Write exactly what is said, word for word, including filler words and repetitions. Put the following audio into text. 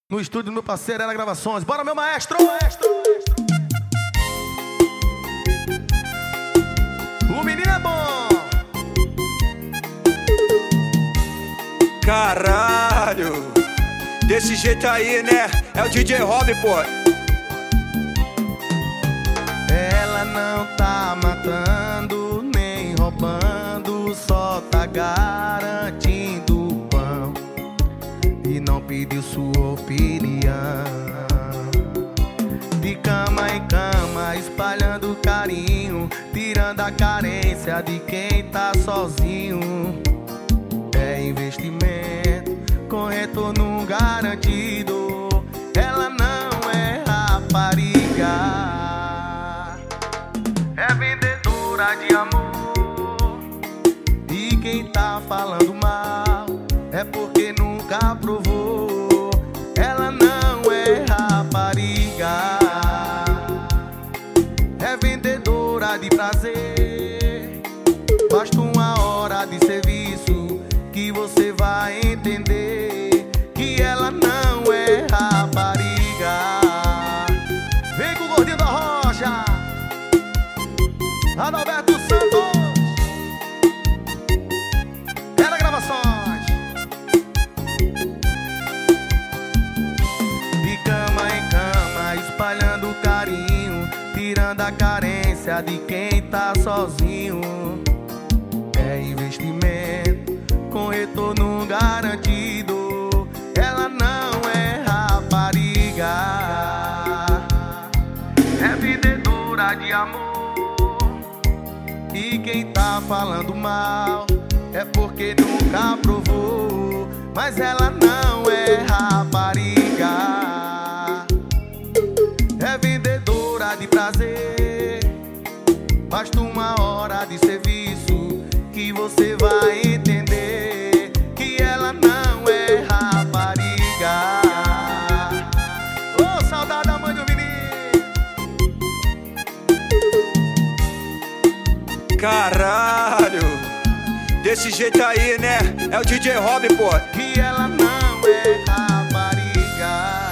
No estúdio do meu parceiro, Ela Gravações. Bora, meu maestro! maestro, maestro. O menino é bom! Caralho! Desse jeito aí, né? É o D J Rob, pô! Ela não tá matando nem roubando, só tá garantindo o pão e não pediu sua opinião. De cama em cama, espalhando carinho, tirando a carência de quem tá sozinho. É investimento com retorno garantido. Ela não é rapariga, é vendedora de amor. E quem tá falando mal é porque nunca provou. Ela não é rapariga, é vendedora de prazer. Basta uma hora de serviço que você vai entender que ela não é rapariga. Vem com o gordinho da rocha, Adalberto Santos, Ela Gravações. De cama em cama, espalhando carinho, tirando a carência de quem tá sozinho. É investimento com retorno garantido. Ela não é rapariga, é vendedora de amor. E quem tá falando mal é porque nunca provou. Mas ela não é rapariga, é vendedora de prazer. Basta uma hora de serviço que você vai entender que ela não é rapariga. Ô, oh, saudade da mãe do menino. Caralho! Desse jeito aí, né? É o D J Rob, pô! Que ela não é rapariga.